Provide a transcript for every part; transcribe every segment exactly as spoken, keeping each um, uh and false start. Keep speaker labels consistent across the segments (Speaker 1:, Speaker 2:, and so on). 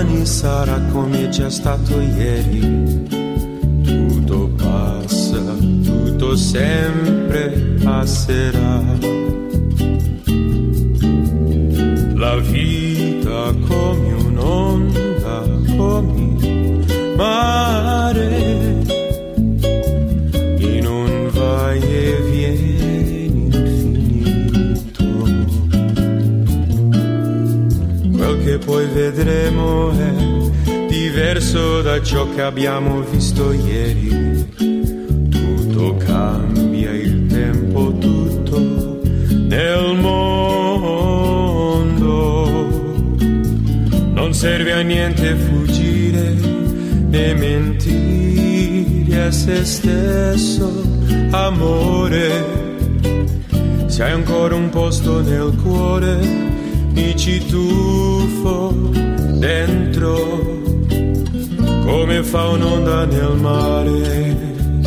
Speaker 1: domani sarà come è già stato ieri. Tutto passa, tutto sempre passerà. La vita come un'onda, come il mare, in un vai e vieni infinito. Quel che poi vedremo è diverso da ciò che abbiamo visto ieri. Tutto cambia, il tempo tutto nel mondo. Non serve a niente fuggire né mentire a se stesso, amore. Se hai ancora un posto nel cuore, mi ci tuffo dentro come fa un'onda nel mare.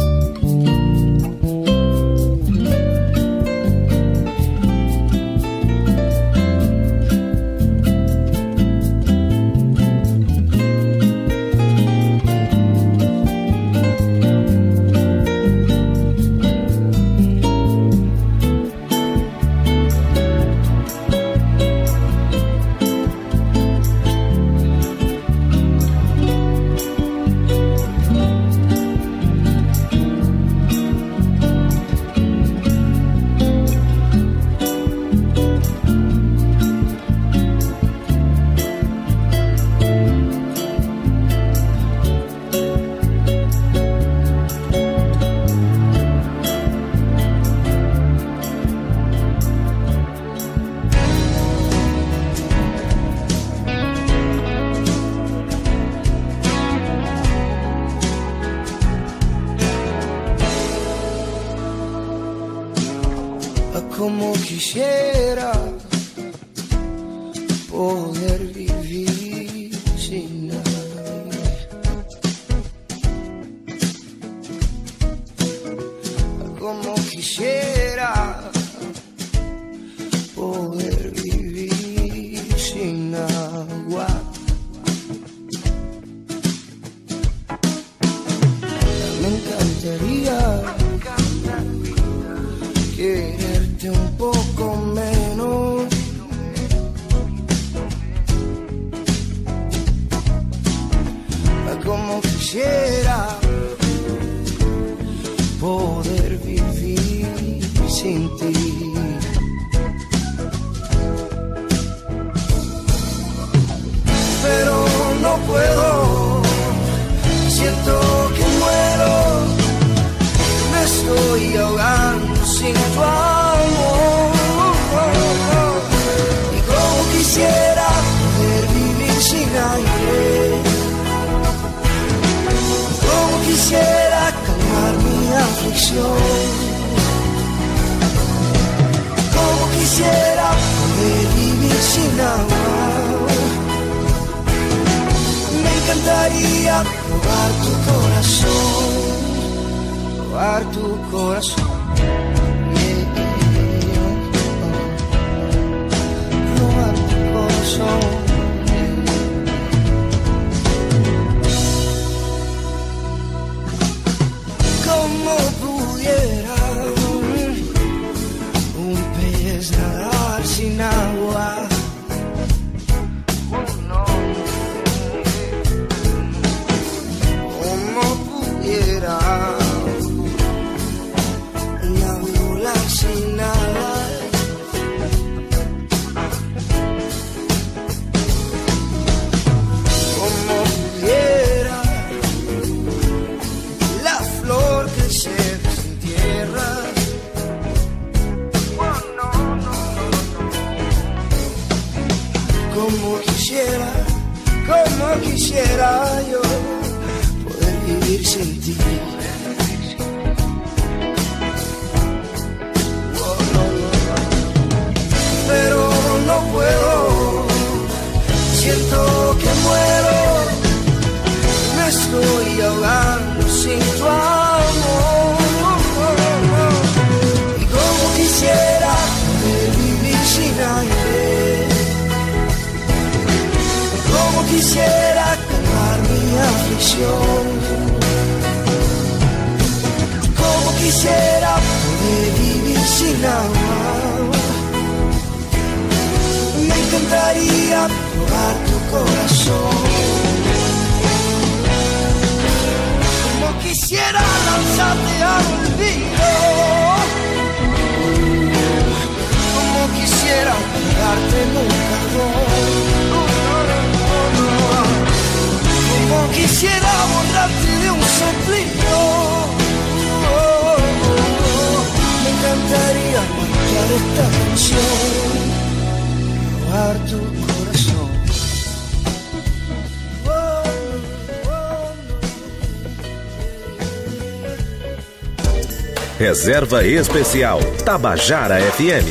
Speaker 2: Como quisiera poder vivir sin nadie, como quisiera poder vivir sin agua. Me encantaría quererte un poco menos, como quisiera poder vivir sin ti. Pero no puedo, siento que muero, me estoy ahogando sin tu amor. Y como quisiera poder vivir sin aire, como quisiera calmar mi aflicción, como quisiera poder vivir sin agua. Me encantaría probar tu corazón, probar tu corazón. Como pudiera un pez nadar sin agua, como pudiera una ola sin nada. Como quisiera yo poder vivir sin ti. Oh, no, no, no. Pero no puedo, siento que muero, me estoy ahogando sin tu amor. Y como quisiera poder vivir sin aire, como quisiera calmar mi aflicción, como quisiera poder vivir sin agua. Me encantaría probar tu corazón, como quisiera lanzarte al olvido, como quisiera pegarte en un cajón, como quisiera borrarte de un soplido. Me encantaría cantar esta canción, robar tu corazón.
Speaker 3: Reserva Especial Tabajara F M.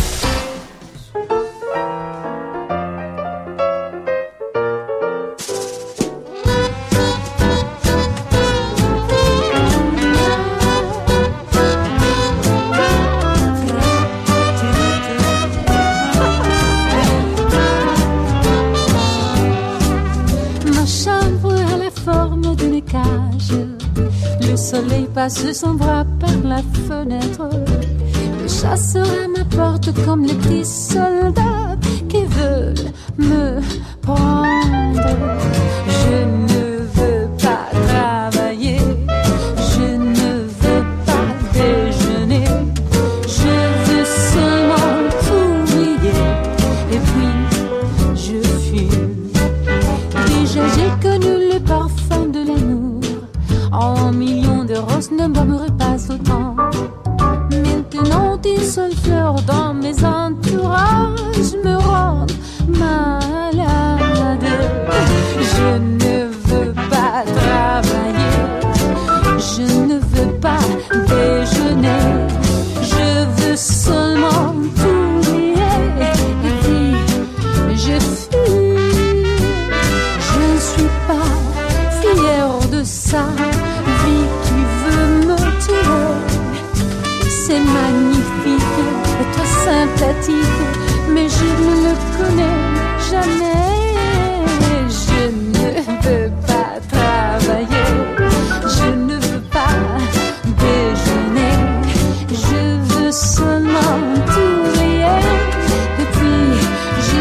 Speaker 4: Passe son bras par la fenêtre, le chasseur à ma porte comme les petits soldats qui veulent me prendre. Je ne veux pas travailler, je ne veux pas déjeuner, je veux seulement oublier et puis je fume. Déjà j'ai connu le parfum de l'amour, en millions de roses ne m'aimerait pas autant. Maintenant des seules fleurs dans mes entourages me rendent malade. Je ne veux pas travailler, je ne veux pas déjeuner, je veux seulement oublier et puis je fuis. Je ne suis pas fière de ça, c'est magnifique, être sympathique, mais je ne le connais jamais. Je ne veux pas travailler, je ne veux pas déjeuner, je veux seulement oublier et puis je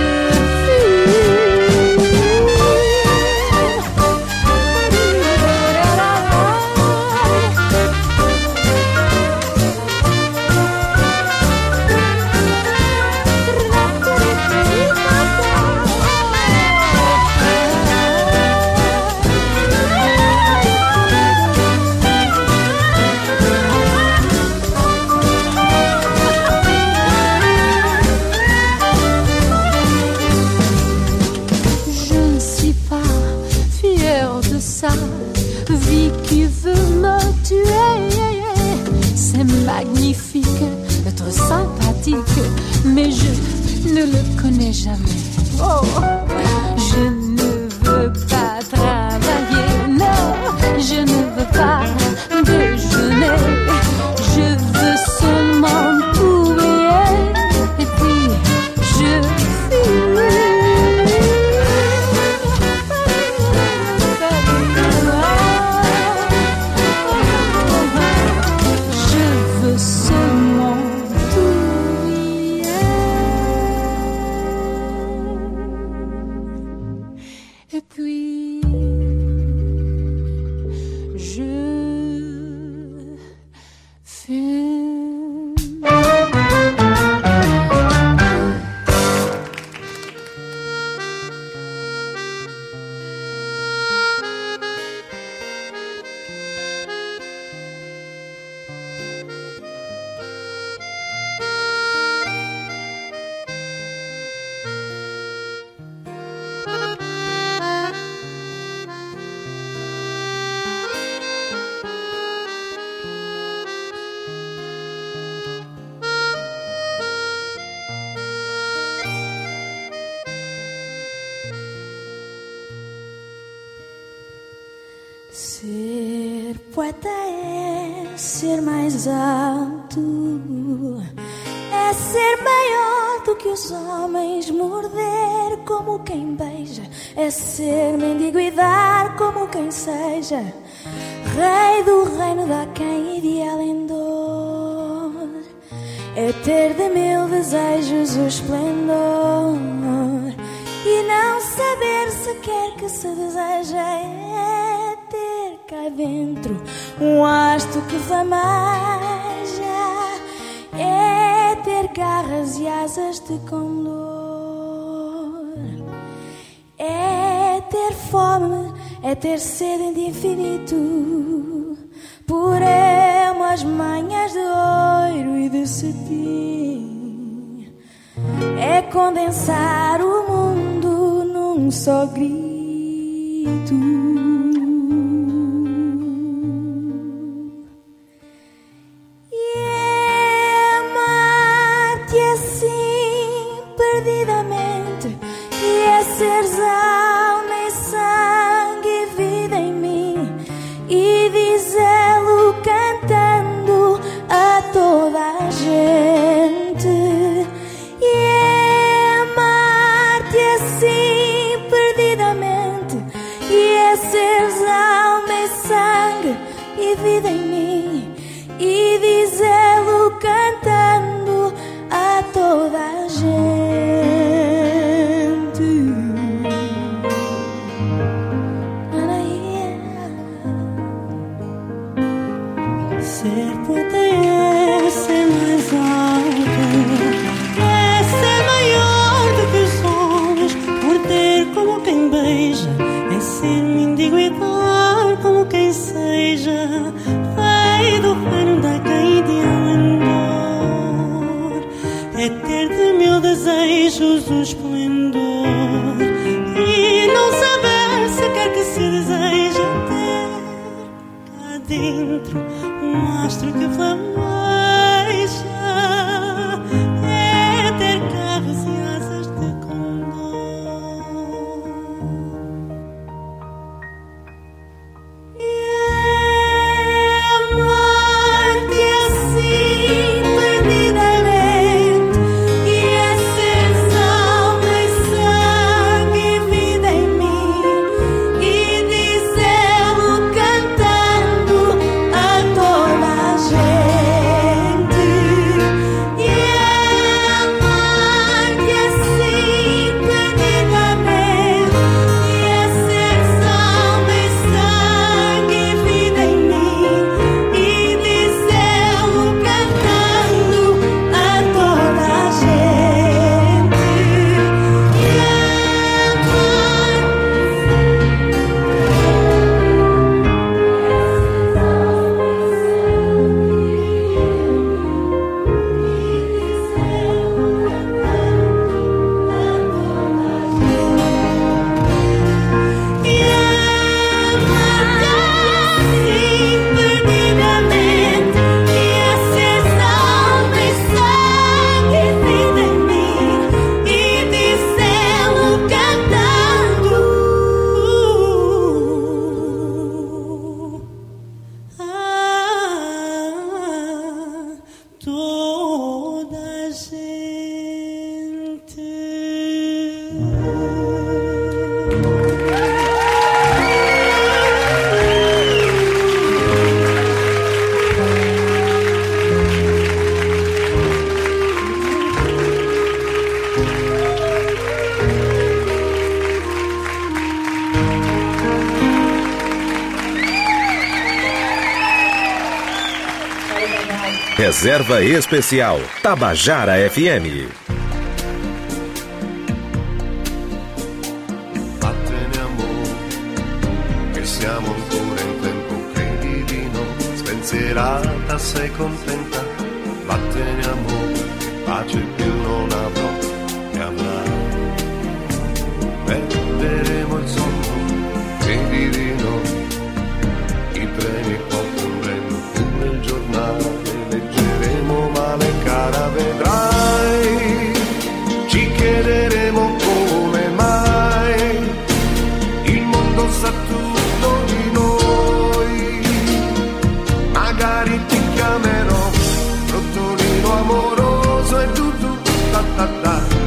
Speaker 4: mais je ne le connais jamais. Oh, je ne veux pas travailler, non, je ne veux pas déjeuner, je veux seulement oublier et puis je fuis. Je veux seulement et puis je fume.
Speaker 5: Ser poeta é ser mais alto, é ser maior do que que os homens morder como quem beija, é ser mendigo e dar como quem seja rei do reino da quem ideal em dor, é ter de mil desejos o esplendor e não saber sequer que se deseja, é ter cá dentro um hasto que flameja, é ter garras e asas de condor, é ter fome, é ter sede de infinito, por umas manhãs de ouro e de cetim, é condensar o mundo num só grito. Perdidamente, e é seres alma e sangue e vida em mim, e dizê-lo cantando a toda a gente, e é amar-te assim perdidamente, e é seres alma e sangue e vida em mim, e dizê-lo cantando a toda a gente.
Speaker 6: Ser poeta é ser mais alto, é ser maior do que os homens, por ter como quem beija, é ser mendigo e dar como quem seja rei do reino da quem ideal em dor, é ter de mil desejos o esplendor e não saber sequer que se deseja ter cá dentro um astro que flameja, é ter carros e asas de condor, é amar-te assim perdidamente, e é seres alma e sangue e vida em mim, e dizê-lo cantando a toda a gente, e é amar-te assim perdidamente, e é seres alma e sangue e vida em mim, e dizê-lo cantando a toda a gente, e é amar-te
Speaker 3: Reserva Especial Tabajara F M.
Speaker 2: Vattene amore, che siamo ancora in tempo, credi di no, spensierata sei contenta, vattene amore, pace più non avrò, e avrai, perderemo il sonno, credi di no, i treni comprendono pure il giornale, leggeremo male cara vedrai, ci chiederemo come mai, il mondo sa tutto di noi, magari ti chiamerò Rottolino amoroso e tu tu ta ta ta.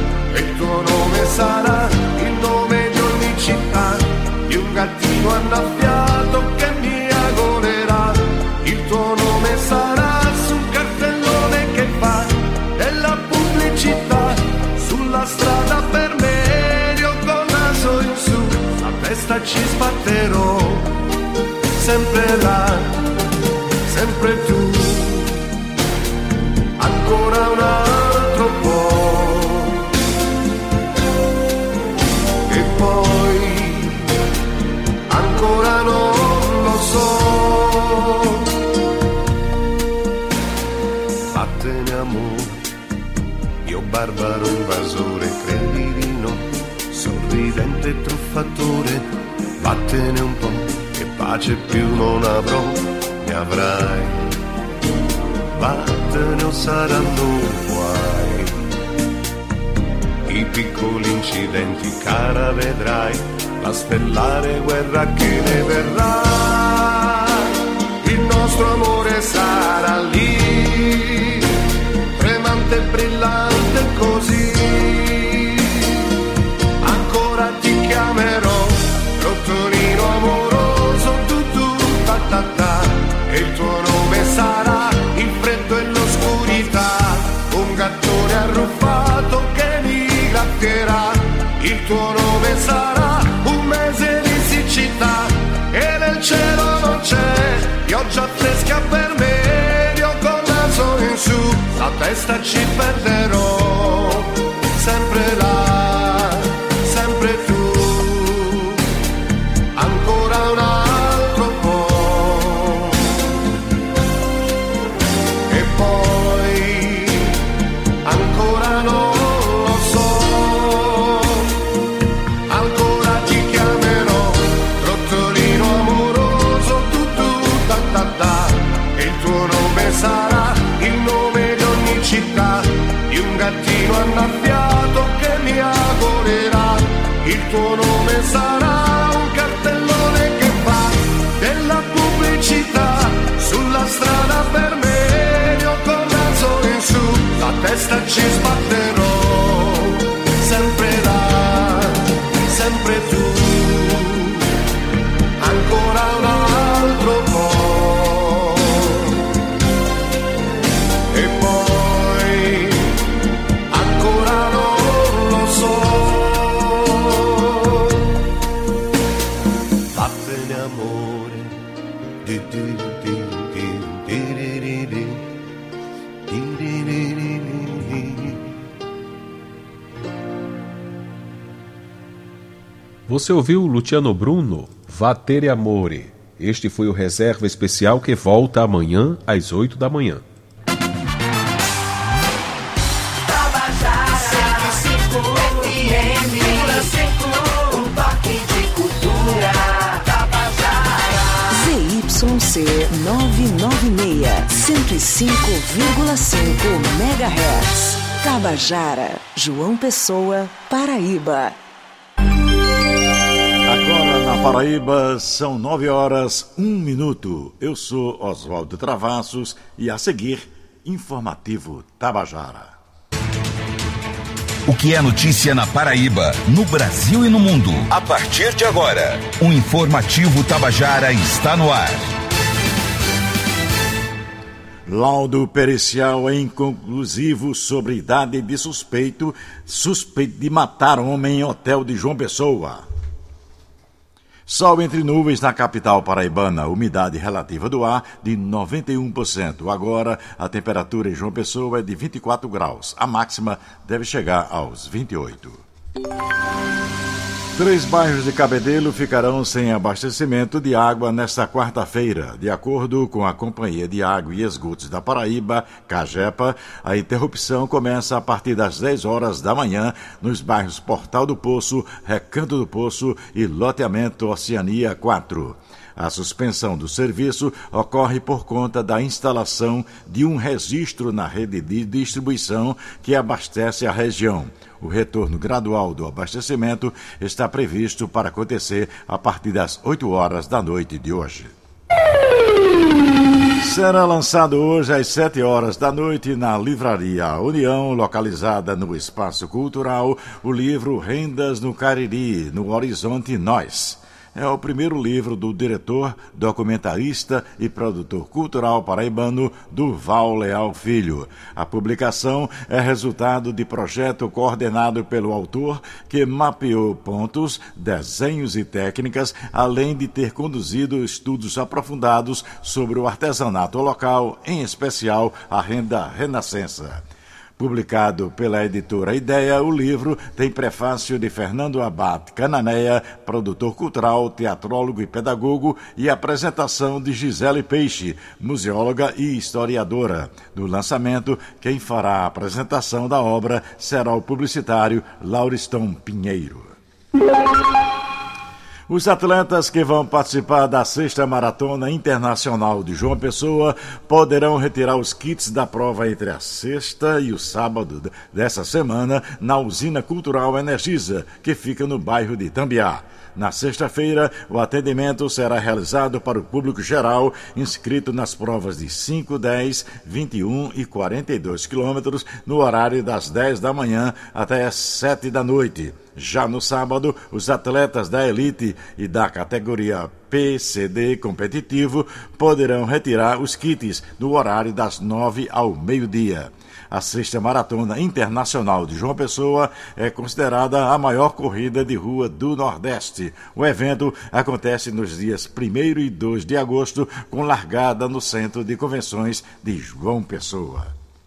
Speaker 2: gattino annaffiato che mi agonerà. Il tuo nome sarà sul cartellone che fa della pubblicità, sulla strada per me, io col naso in su, la testa ci sbatterò, sempre là, sempre tu, ancora un altro po', e poi ancora non lo so. Vattene amore, io barbaro invasore, credi di no, sorridente truffatore, vattene un po', che pace più non avrò, ne avrai, vattene o saranno guai, i piccoli incidenti cara vedrai, la stellare guerra che ne verrà, il nostro amore sarà lì, tremante e brillante così, ancora ti chiamerò, rotolino amoroso, tu tu ta ta ta, e il tuo nome sarà il freddo e l'oscurità, un gattone arruffato che mi grattierà, il tuo nome sarà un mese di siccità, e nel cielo non c'è pioggia fresca per me, io col naso in su, la testa ci perderò, sempre là, sempre tu, ancora un altro po', e poi ancora non lo so, ancora ti chiamerò, rotolino amoroso, tu tu ta ta ta, e il tuo nome sarà il nome di ogni città, di un gattino annaffiato che mi agonerà, il tuo nome sarà un cartellone che fa della pubblicità, sulla strada per me, io col naso in su, la testa ci sbatterò, sempre là, sempre tu, ancora un altro po', e poi ancora non lo so. Vattene amore, di di di di di di di di di di di di di.
Speaker 7: Você ouviu Luciano Bruno, Vattene Amore. Este foi o Reserva Especial que volta amanhã às oito da manhã.
Speaker 8: Z Y C novecentos e noventa e seis, cento e cinco vírgula cinco megahertz. Tabajara, João Pessoa, Paraíba.
Speaker 9: Agora na Paraíba são nove horas, um minuto. Eu sou Oswaldo Travassos e a seguir, Informativo Tabajara.
Speaker 10: O que é notícia na Paraíba, no Brasil e no mundo. A partir de agora, o Informativo Tabajara está no ar.
Speaker 9: Laudo pericial é inconclusivo sobre idade de suspeito, suspeito de matar homem em hotel de João Pessoa. Sol entre nuvens na capital paraibana, umidade relativa do ar de noventa e um por cento. Agora, a temperatura em João Pessoa é de vinte e quatro graus. A máxima deve chegar aos vinte e oito. Três bairros de Cabedelo ficarão sem abastecimento de água nesta quarta-feira. De acordo com a Companhia de Água e Esgotos da Paraíba, Cagepa, a interrupção começa a partir das dez horas da manhã nos bairros Portal do Poço, Recanto do Poço e Loteamento Oceania quatro. A suspensão do serviço ocorre por conta da instalação de um registro na rede de distribuição que abastece a região. O retorno gradual do abastecimento está previsto para acontecer a partir das oito horas da noite de hoje. Será lançado hoje às sete horas da noite na Livraria União, localizada no Espaço Cultural, o livro Rendas no Cariri, no Horizonte Nós. é o primeiro livro do diretor, documentarista e produtor cultural paraibano Durval Leal Filho. A publicação é resultado de projeto coordenado pelo autor, que mapeou pontos, desenhos e técnicas, além de ter conduzido estudos aprofundados sobre o artesanato local, em especial a renda renascença. Publicado pela editora Ideia, o livro tem prefácio de Fernando Abate Cananeia, produtor cultural, teatrólogo e pedagogo, e apresentação de Gisele Peixe, museóloga e historiadora. No lançamento, quem fará a apresentação da obra será o publicitário Lauristão Pinheiro. Os atletas que vão participar da sexta Maratona Internacional de João Pessoa poderão retirar os kits da prova entre a sexta e o sábado dessa semana na Usina Cultural Energisa, que fica no bairro de Tambiá. Na sexta-feira, o atendimento será realizado para o público geral inscrito nas provas de cinco, dez, vinte e um e quarenta e dois quilômetros no horário das dez da manhã até as sete da noite. Já no sábado, os atletas da elite e da categoria P C D competitivo poderão retirar os kits no horário das nove ao meio-dia. A sexta Maratona Internacional de João Pessoa é considerada a maior corrida de rua do Nordeste. O evento acontece nos dias primeiro e dois de agosto, com largada no Centro de Convenções de João Pessoa.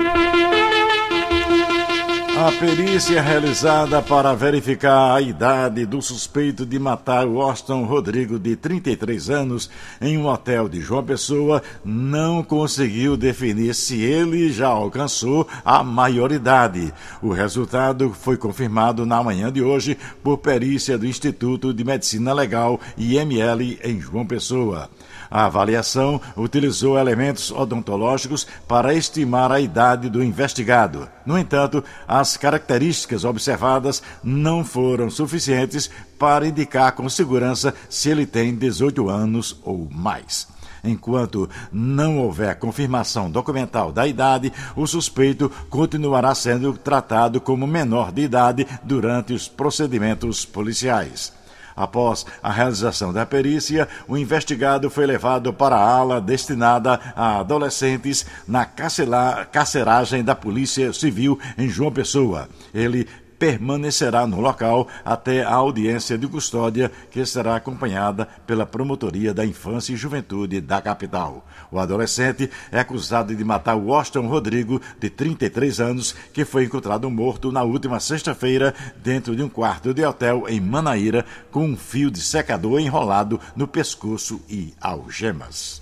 Speaker 9: A perícia realizada para verificar a idade do suspeito de matar Washington Rodrigo, de trinta e três anos, em um hotel de João Pessoa, não conseguiu definir se ele já alcançou a maioridade. O resultado foi confirmado na manhã de hoje por perícia do Instituto de Medicina Legal I M L em João Pessoa. A avaliação utilizou elementos odontológicos para estimar a idade do investigado. No entanto, as características observadas não foram suficientes para indicar com segurança se ele tem dezoito anos ou mais. Enquanto não houver confirmação documental da idade, o suspeito continuará sendo tratado como menor de idade durante os procedimentos policiais. Após a realização da perícia, o investigado foi levado para a ala destinada a adolescentes na carceragem da Polícia Civil em João Pessoa. Ele permanecerá no local até a audiência de custódia, que será acompanhada pela Promotoria da Infância e Juventude da capital. O adolescente é acusado de matar Washington Rodrigo, de trinta e três anos, que foi encontrado morto na última sexta-feira dentro de um quarto de hotel em Manaíra, com um fio de secador enrolado no pescoço e algemas.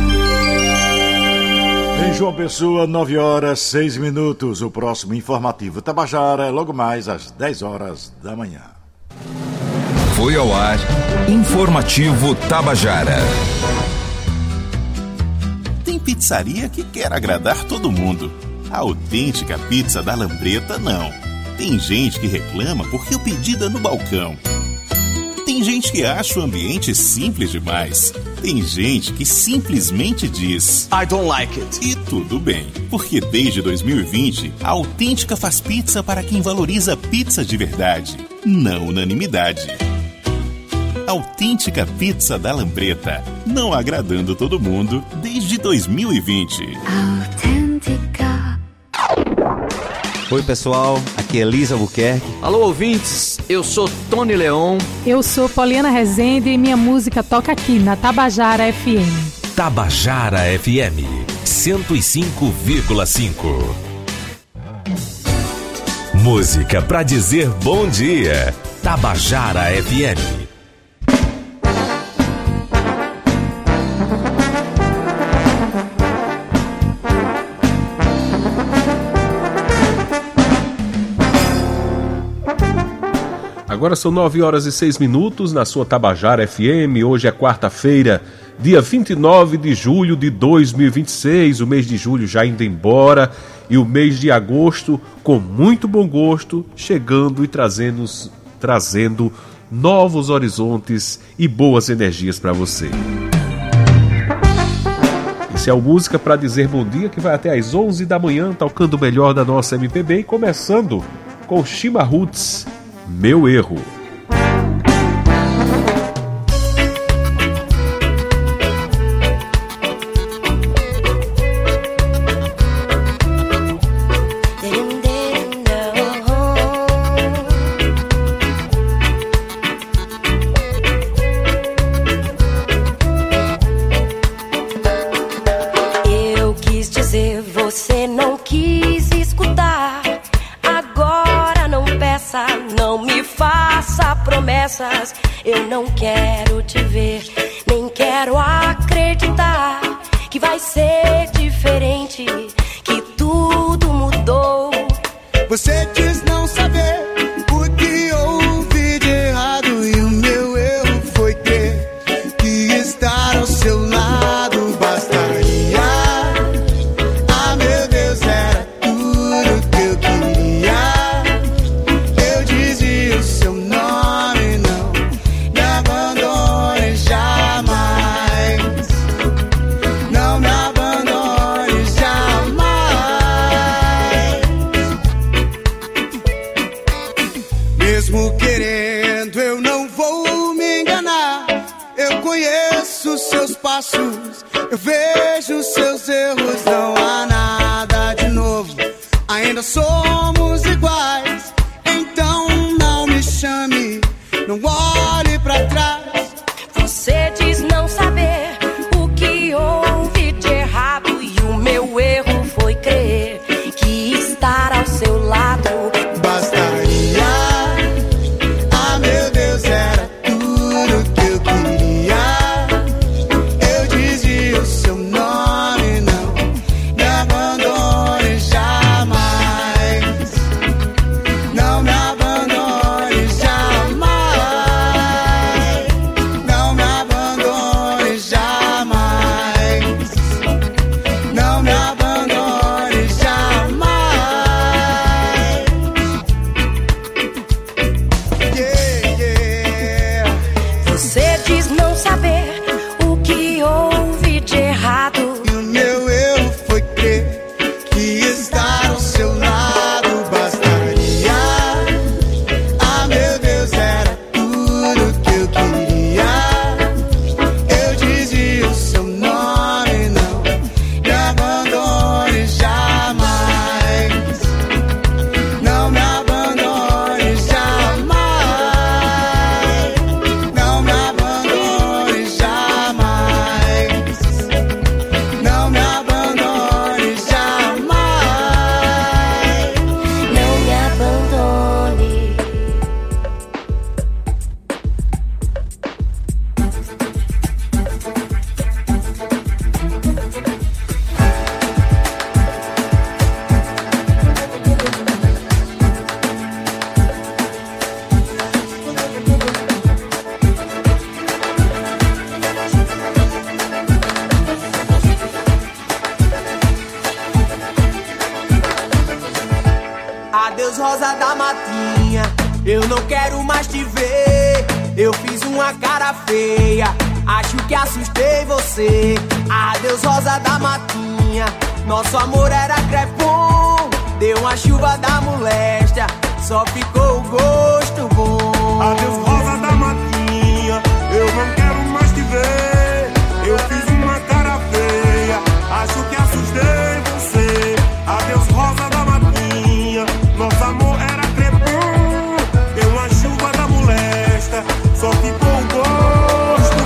Speaker 9: Em João Pessoa, nove horas, seis minutos. O próximo informativo Tabajara é logo mais às dez horas da manhã.
Speaker 10: Foi ao ar Informativo Tabajara.
Speaker 11: Tem pizzaria que quer agradar todo mundo. A autêntica pizza da Lambreta, não. Tem gente que reclama porque o pedido é no balcão. Tem gente que acha o ambiente simples demais. Tem gente que simplesmente diz I don't like it. E tudo bem, porque desde dois mil e vinte, a Autêntica faz pizza para quem valoriza pizza de verdade, não unanimidade. Autêntica Pizza da Lambreta, não agradando todo mundo desde dois mil e vinte.
Speaker 12: Autêntica. Oi pessoal, aqui é Elisa Albuquerque.
Speaker 13: Alô ouvintes, eu sou Tony Leon.
Speaker 14: Eu sou Poliana Rezende e minha música toca aqui na Tabajara F M.
Speaker 3: Tabajara F M, cento e cinco vírgula cinco. Música pra dizer bom dia. Tabajara F M.
Speaker 7: Agora são nove horas e seis minutos na sua Tabajara F M. Hoje é quarta-feira, dia vinte e nove de julho de dois mil e vinte e seis. O mês de julho já indo embora e o mês de agosto, com muito bom gosto, chegando e trazendo, trazendo novos horizontes e boas energias para você. Esse é o Música para Dizer Bom Dia, que vai até às onze da manhã, tocando o melhor da nossa M P B e começando com Chimarruts, Meu Erro.
Speaker 15: promessas. Eu não quero te ver, nem quero acreditar que vai ser diferente, que tudo mudou.
Speaker 16: Você diz não saber o que houve de errado, e o meu erro foi ter que estar ao seu lado. Bastaria, ah meu Deus, era tudo que eu queria. Eu dizia o seu nome, não me abandone jamais. Não me abandone jamais. Mesmo querendo, eu não vou me enganar. Eu conheço seus passos, eu vejo seus erros. Não há nada de novo, ainda somos iguais. Então não me chame, não olhe pra trás.
Speaker 15: Você diz não saber o que houve de errado, e o meu erro foi crer que estar ao seu lado
Speaker 16: bastaria. Ah meu Deus, era tudo que eu queria. Eu dizia o seu nome, não me abandone jamais. Não me abandone jamais. Não me abandone jamais. Não me abandone jamais. Yeah, yeah.
Speaker 15: Você diz não saber o que houve de errado,
Speaker 16: E o meu erro foi crer que estar ao seu lado bastaria. Ah meu Deus, era tudo que eu queria. Eu dizia o seu nome, não me abandone jamais. Não me abandone jamais. Não me abandone jamais. Não me abandone jamais.
Speaker 15: não me abandone.
Speaker 17: Adeus, rosa da matinha, eu não quero mais te ver. Eu fiz uma cara feia, acho que assustei você. Adeus, rosa da matinha, nosso amor era crepom. Deu uma chuva da moléstia, só ficou o gosto bom.
Speaker 18: Adeus, rosa da matinha, eu não quero mais te ver. Eu fiz uma cara feia, acho que assustei você. Adeus, rosa da matinha, nosso amor era crepom. Deu uma chuva da molesta, só ficou o gosto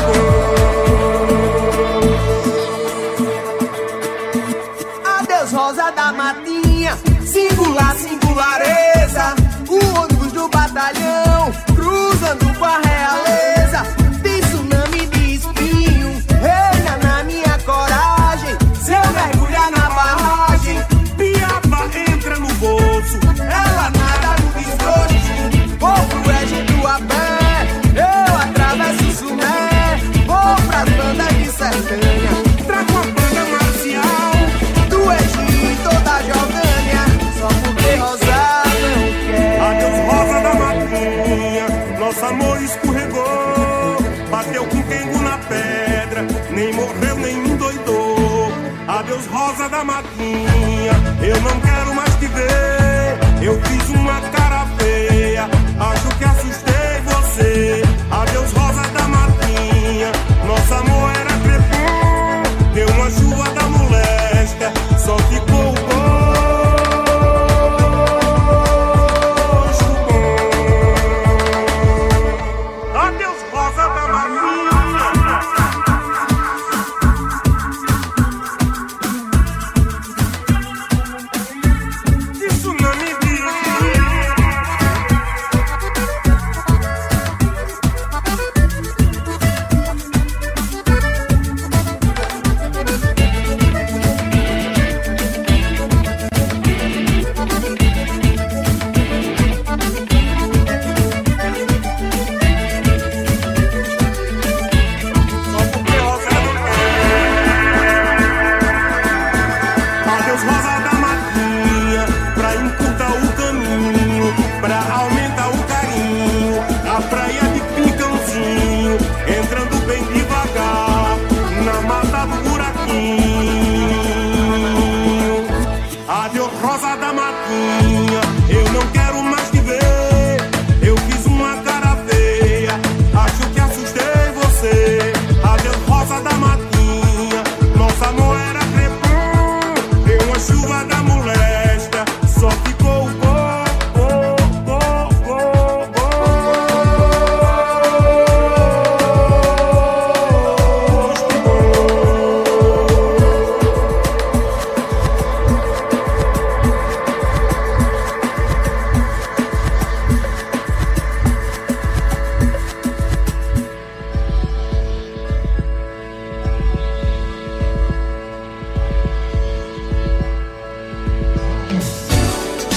Speaker 18: bom.
Speaker 17: Adeus, rosa da matinha, singular, singulareza. O ônibus do batalhão, cruzando com a realeza. Tem tsunami de espinho, reina na minha coragem. Se eu mergulhar na barragem,
Speaker 18: Piaba entra no bolso,
Speaker 17: ela nada no desgosto. Vou pro Egito a pé, eu atravesso o Sumé. Vou pras bandas de Sertânia,
Speaker 18: trago a banda marcial
Speaker 17: do Egito ou da Jordânia, só porque Rosa não quer.
Speaker 18: Adeus, rosa da matinha, nosso amor escorregou. Bateu com quengo na pedra, nem morreu, nem endoidou. Adeus, rosa da matinha, eu não quero mais te ver. Eu fiz uma cara feia, acho que assustei você. Adeus, rosa da matinha, nosso amor era crepom. Deu uma chuva da molesta, só ficou o gosto bom. Adeus, rosa da matinha. Tsunami de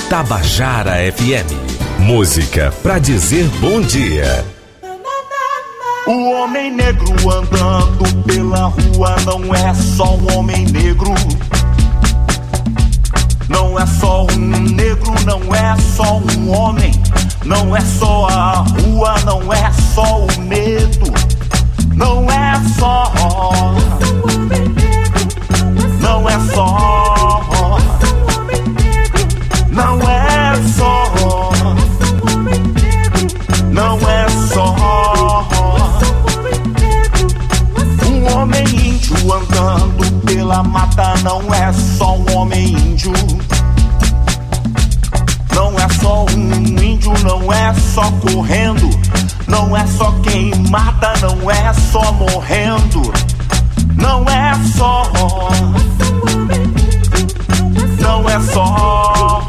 Speaker 3: Tabajara F M. Música pra dizer bom dia.
Speaker 19: O homem negro andando pela rua não é só um homem negro. Não é só um negro, não é só um homem. Não é só a rua, não é só o medo. Não é só. Não é só. Não é só. Não é só. Um homem índio andando pela mata não é só um homem índio. Não é só um índio, não é só correndo. Não é só quem mata, não é só morrendo. Não é só. Não é só.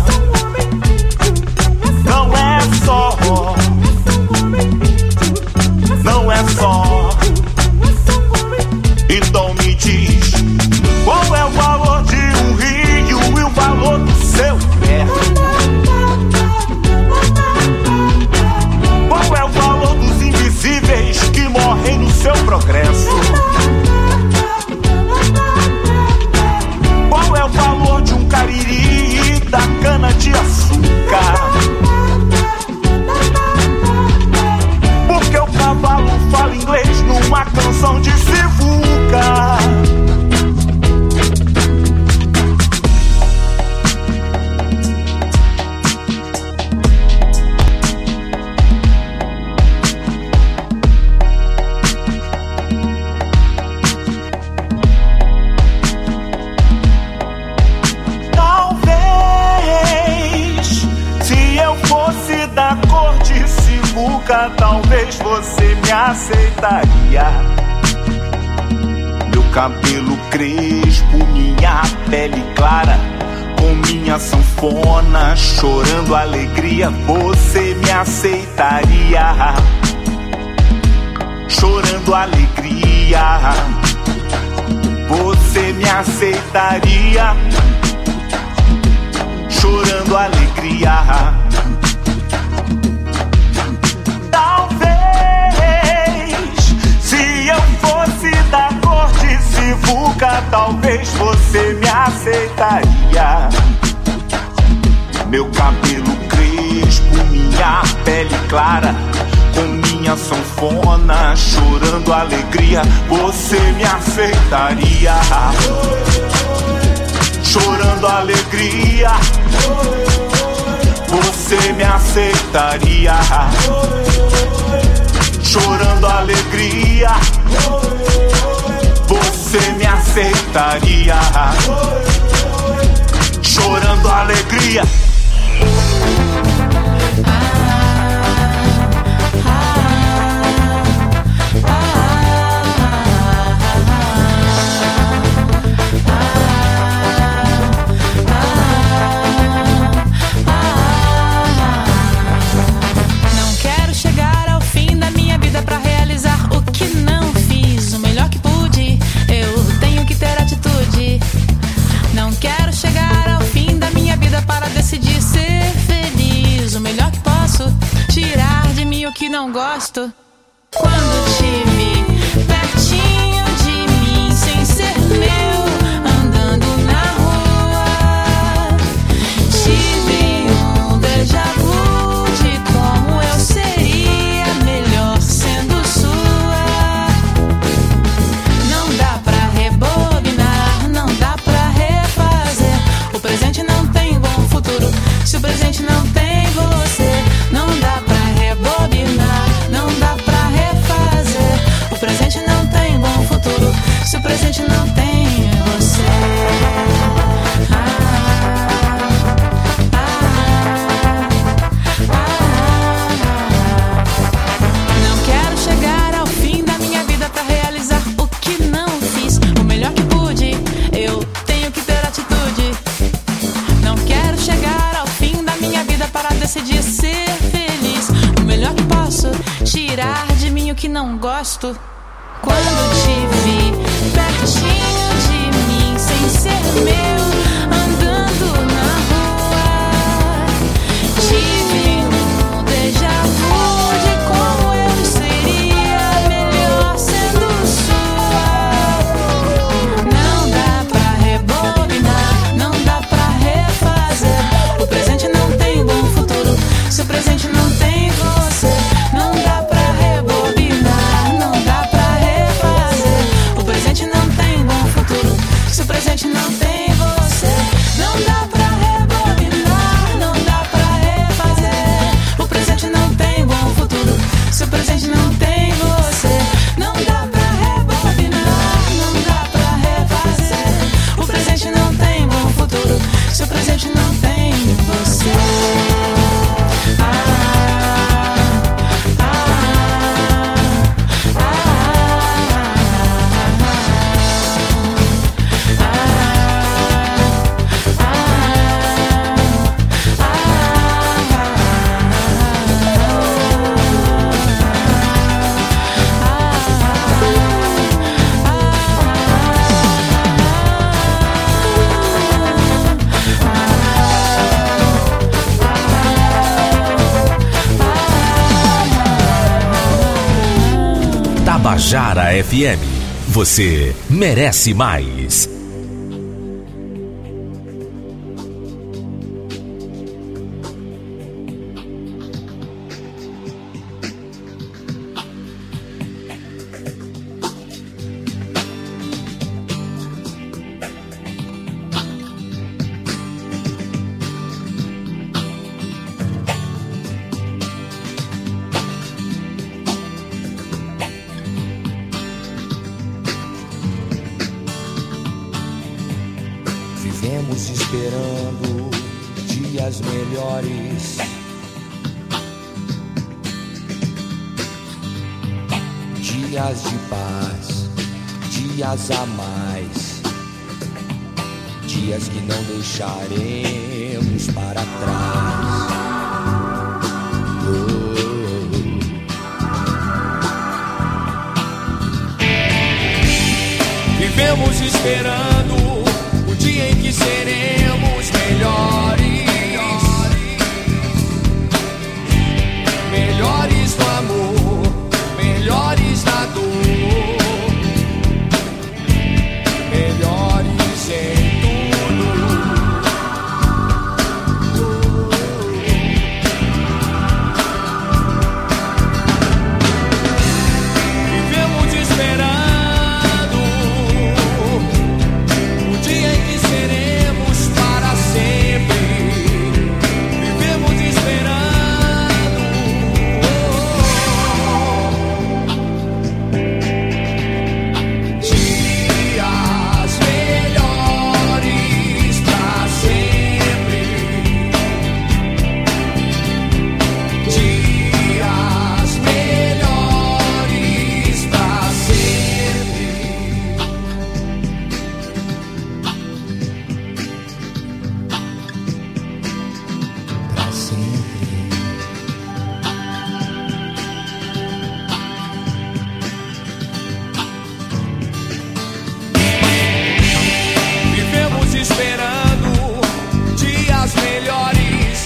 Speaker 19: Não é só. Não é só. Então me diz, qual é o valor de um rio e o valor do seu pé? Qual é o valor dos invisíveis que morrem no seu progresso? Qual é o valor de um cariri da cana de açúcar? Porque o cavalo fala inglês numa canção de Sivuca. Talvez você me aceitaria. Meu cabelo crespo, minha pele clara, com minha sanfona chorando alegria, você me aceitaria. Chorando alegria, você me aceitaria. Chorando alegria. Da cor de Sivuca, talvez você me aceitaria. Meu cabelo crespo, minha pele clara, com minha sanfona chorando alegria, você me aceitaria. Chorando alegria, você me aceitaria. Chorando alegria, você me aceitaria. Chorando alegria.
Speaker 20: Que não gosto. Quando te vi pertinho de mim, sem ser meu, andando na rua, tive um déjà vu de como eu seria melhor sendo sua. Não dá pra rebobinar, não dá pra refazer. O presente não tem bom futuro se o presente não tem você. Não dá pra rebobinar, não dá pra refazer. O presente não tem bom futuro se o presente não tem você. Ah, ah, ah, não quero chegar ao fim da minha vida pra realizar o que não fiz. O melhor que pude, eu tenho que ter atitude. Não quero chegar ao fim da minha vida para decidir ser feliz. O melhor que posso, tirar de mim o que não gosto. Quando te vi pertinho de mim, sem ser meu, andando na rua,
Speaker 3: Tabajara F M. Você merece mais.
Speaker 21: Vivemos esperando dias melhores. Dias de paz, dias a mais. Dias que não deixaremos para trás. Oh.
Speaker 17: Vivemos esperando o dia em que seremos melhores, melhores no amor, melhores na dor, melhores em vivemos esperando o dia em que seremos para sempre. Vivemos esperando dias melhores para sempre. Dias melhores para sempre.
Speaker 21: Pra sempre.
Speaker 17: Vivemos esperando dias melhores,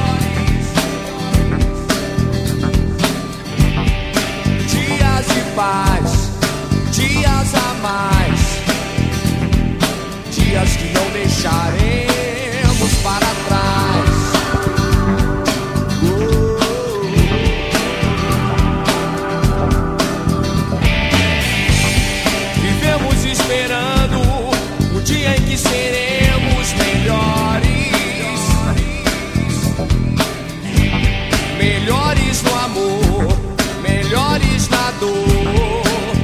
Speaker 17: dias de paz, dias a mais, dias que não deixaremos para trás. Vivemos esperando o dia em que seremos melhores, melhores no amor, melhores na dor,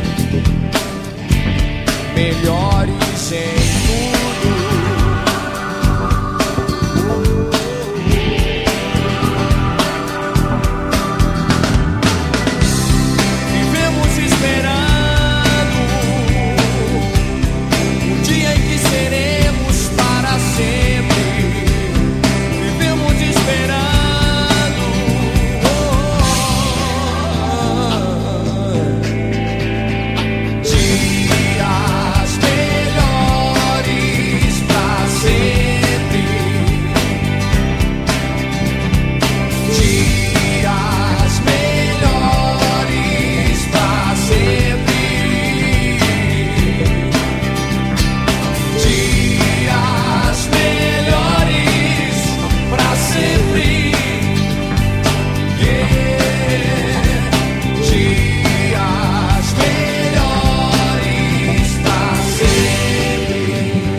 Speaker 17: melhores em vivemos esperando o dia em que seremos para sempre. Vivemos esperando dias melhores para sempre. Dias melhores para sempre. Dias melhores para sempre. Yeah. Dias melhores para sempre.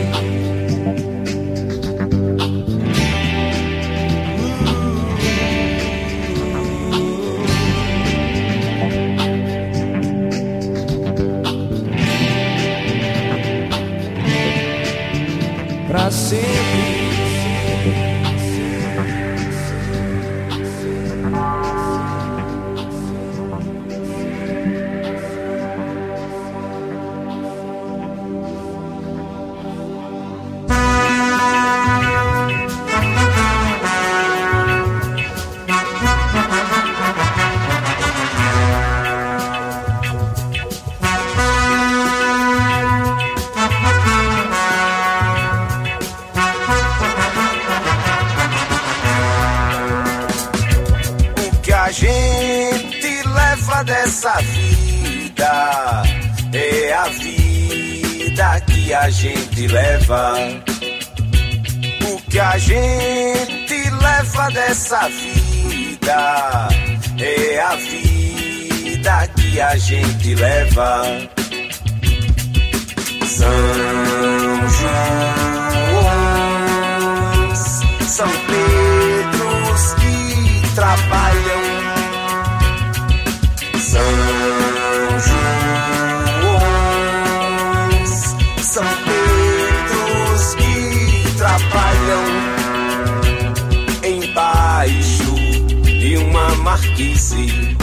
Speaker 17: Pra sempre.
Speaker 1: a vida que a gente leva. O que a gente leva dessa vida é a vida que a gente leva. São João, São Pedros que trabalham. São João, São Pedros que trabalham embaixo de uma marquise,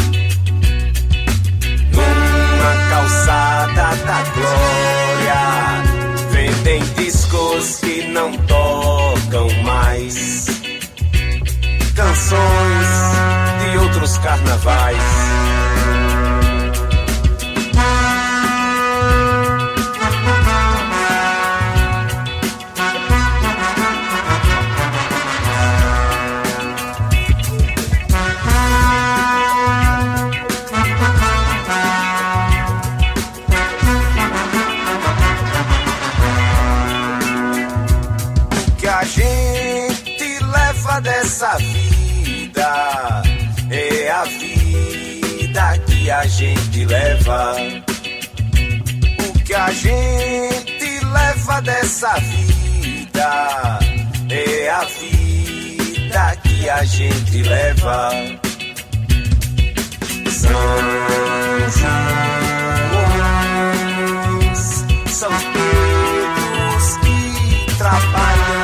Speaker 1: numa calçada da glória, vendem discos que não tocam mais, canções de outros carnavais. Dessa vida é a vida que a gente leva. O que a gente leva dessa vida é a vida que a gente leva. São João, São Pedros que trabalham.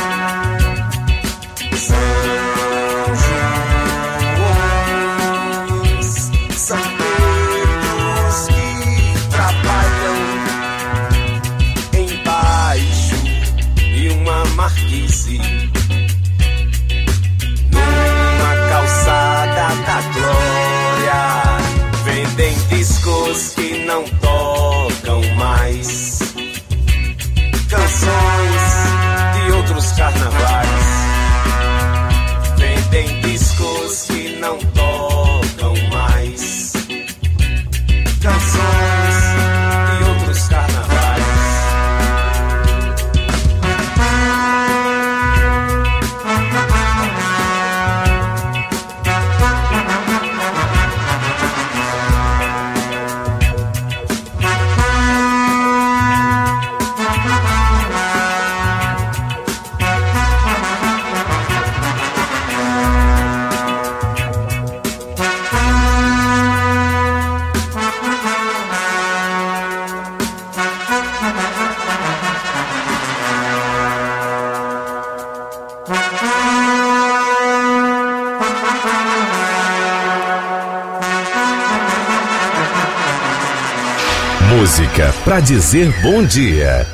Speaker 1: Marquise, numa calçada da glória, vendem discos que não tocam mais, canções de outros carnavais, vendem discos que não tocam mais, canções de outros carnavais.
Speaker 3: Música pra dizer bom dia.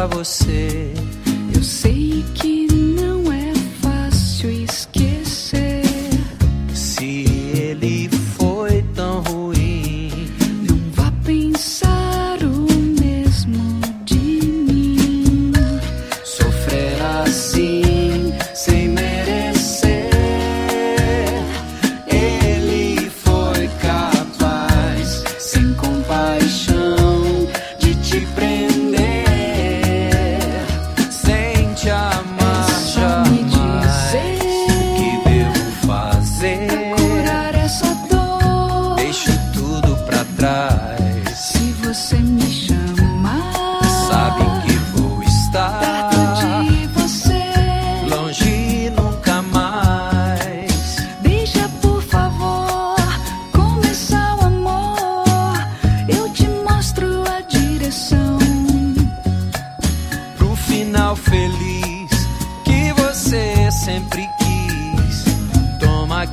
Speaker 22: você. Eu sei que não é fácil esquecer.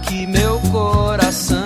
Speaker 4: aqui meu coração.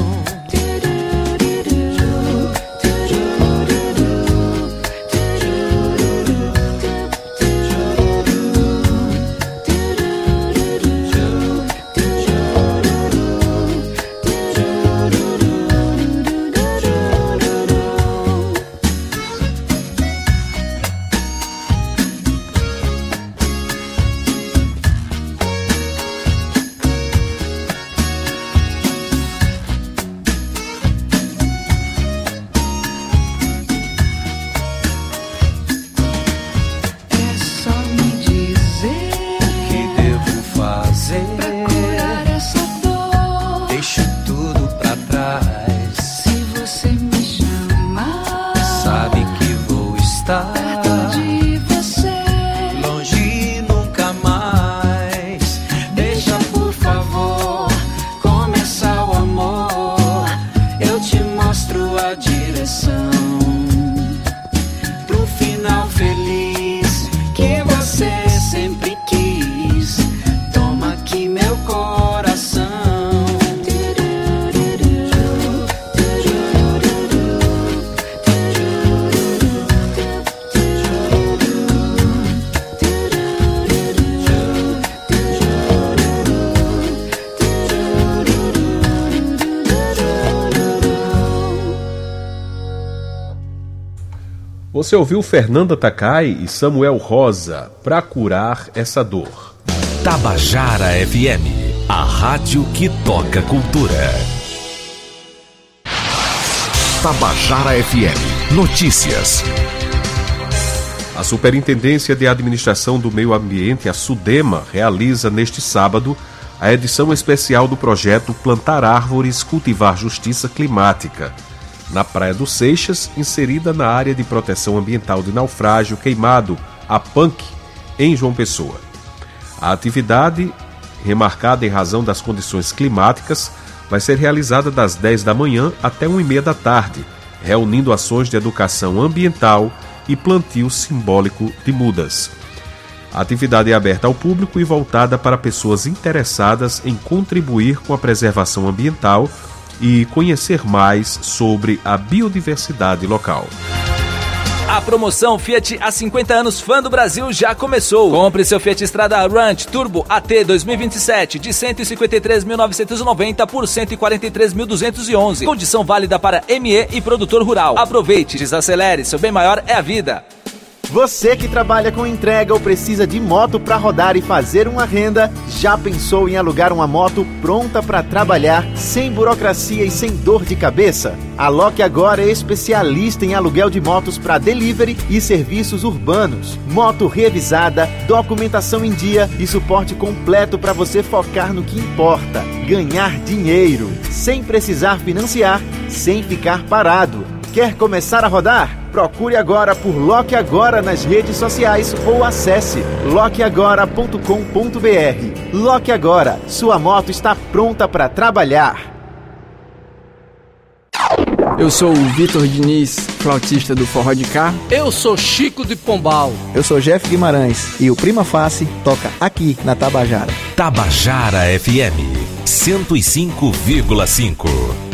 Speaker 7: Você ouviu Fernanda Takai e Samuel Rosa, Pra Curar Essa Dor.
Speaker 3: Tabajara F M, a rádio que toca cultura. Tabajara F M, notícias.
Speaker 7: A Superintendência de Administração do Meio Ambiente, a SUDEMA, realiza neste sábado a edição especial do projeto Plantar Árvores, Cultivar Justiça Climática, na Praia do Seixas, inserida na área de proteção ambiental de naufrágio queimado, a PANC, em João Pessoa. A atividade, remarcada em razão das condições climáticas, vai ser realizada das dez da manhã até uma e meia da tarde, reunindo ações de educação ambiental e plantio simbólico de mudas. A atividade é aberta ao público e voltada para pessoas interessadas em contribuir com a preservação ambiental e conhecer mais sobre a biodiversidade local.
Speaker 22: A promoção Fiat há cinquenta anos Fã do Brasil já começou. Compre seu Fiat Strada Ranch Turbo A T dois mil e vinte e sete de cento e cinquenta e três mil novecentos e noventa por cento e quarenta e três mil duzentos e onze. Condição válida para M E e produtor rural. Aproveite, desacelere, seu bem maior é a vida.
Speaker 23: Você que trabalha com entrega ou precisa de moto para rodar e fazer uma renda, já pensou em alugar uma moto pronta para trabalhar, sem burocracia e sem dor de cabeça? A Lock agora é especialista em aluguel de motos para delivery e serviços urbanos. Moto revisada, documentação em dia e suporte completo para você focar no que importa: ganhar dinheiro, sem precisar financiar, sem ficar parado. Quer começar a rodar? Procure agora por Lock Agora nas redes sociais ou acesse lock agora ponto com ponto b r. Lock Agora, sua moto está pronta para trabalhar.
Speaker 24: Eu sou o Vitor Diniz, flautista do Forró de Cá.
Speaker 25: Eu sou Chico de Pombal.
Speaker 26: Eu sou Jeff Guimarães e o Prima Face toca aqui na Tabajara.
Speaker 3: Tabajara F M cento e cinco vírgula cinco.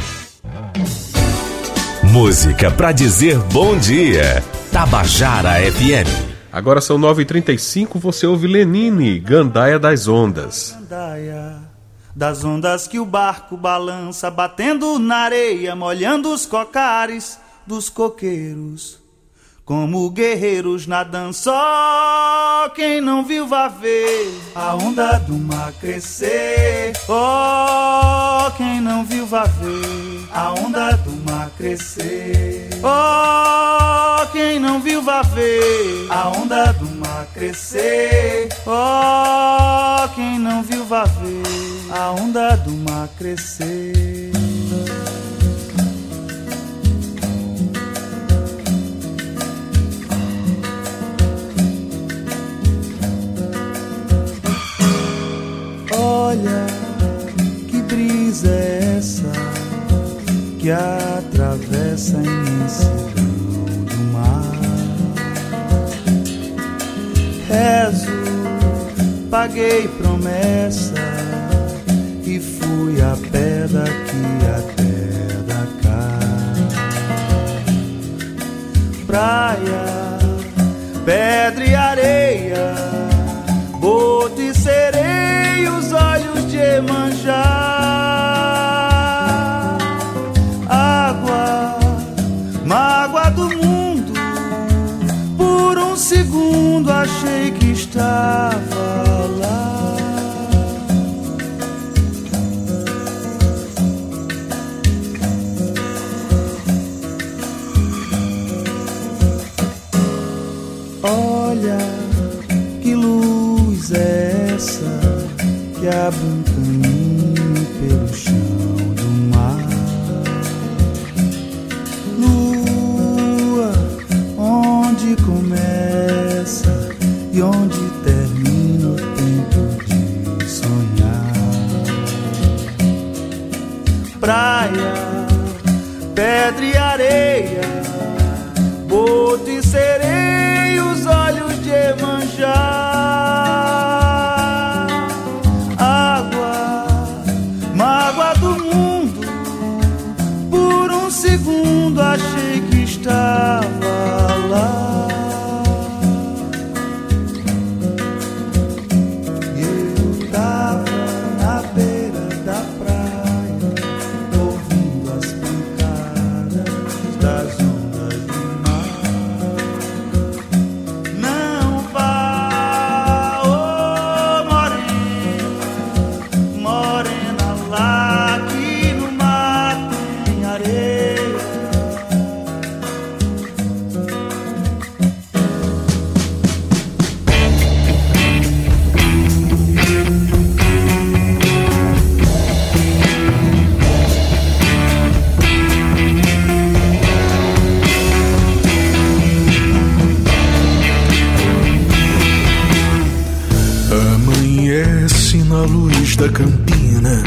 Speaker 3: Música pra dizer bom dia. Tabajara F M.
Speaker 7: Agora são nove e trinta e cinco, você ouve Lenine, Gandaia das Ondas.
Speaker 27: Gandaia das ondas que o barco balança, batendo na areia, molhando os cocares dos coqueiros. Como guerreiros na dança, oh, quem não viu vá ver a onda do mar crescer. Oh, quem não viu vá ver a onda do mar crescer. Oh, quem não viu vá ver a onda do mar crescer. Oh, quem não viu vá ver a onda do mar crescer. Olha que brisa é essa que atravessa a imensidão do mar. Rezo, paguei promessa e e fui a pé daqui até da cá. Praia, pedra e areia, boto e sereia, os olhos de Iemanjá. Água, mágoa do mundo, por um segundo achei que estava lá. Olha que luz é essa que abre um caminho pelo chão do mar. Lua, onde começa e onde termina o tempo de sonhar. Praia, pedra e areia, boto e sereia, os olhos de Iemanjá. Água, mágoa do mundo, por um segundo achei que estava lá. Eu tava na beira da praia, ouvindo as pancadas das ondas do mar. Não vá, oh morena, morena lá que no mar tem areia.
Speaker 2: Amanhece na luz da campina,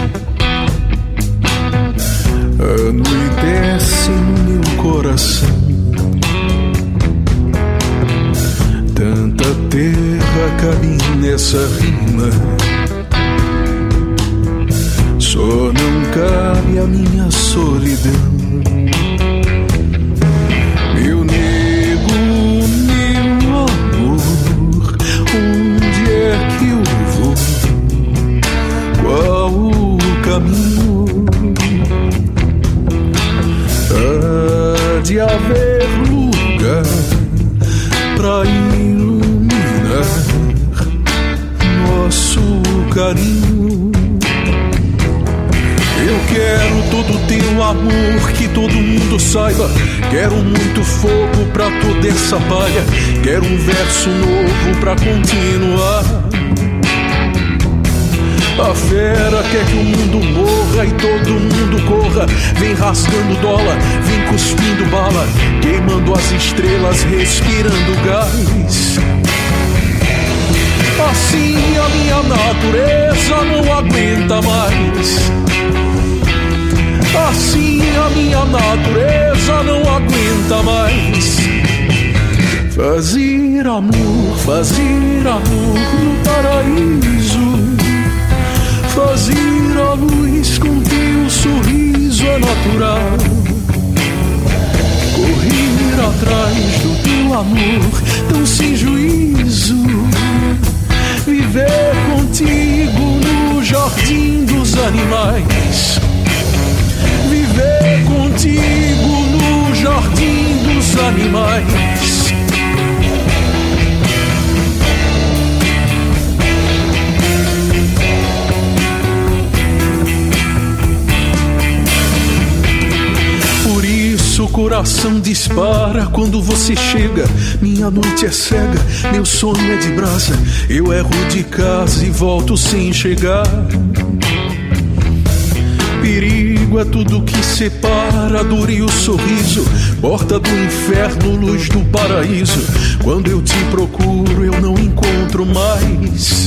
Speaker 2: anoitece no meu coração. Tanta terra cabe nessa rima, só não cabe a minha solidão. Meu nego, meu amor, onde é que eu vou? Qual o caminho? Há de haver lugar pra iluminar nosso carinho. Eu quero todo teu amor, que todo mundo saiba. Quero muito fogo pra toda essa palha. Quero um verso novo pra continuar. A fera quer que o mundo morra e todo mundo corra. Vem rasgando dólar, vem cuspindo bala, queimando as estrelas, respirando gás. Assim a minha natureza não aguenta mais. Assim a minha natureza não aguenta mais. Fazer amor, fazer amor no paraíso. Fazer a luz com teu sorriso é natural. Correr atrás do teu amor tão sem juízo. Viver contigo no jardim dos animais. Viver contigo no jardim dos animais. Por isso o coração dispara quando você chega. Minha noite é cega, meu sonho é de brasa. Eu erro de casa e volto sem chegar. Perigo é tudo que separa a dor e o sorriso. Porta do inferno, luz do paraíso. Quando eu te procuro eu não encontro mais.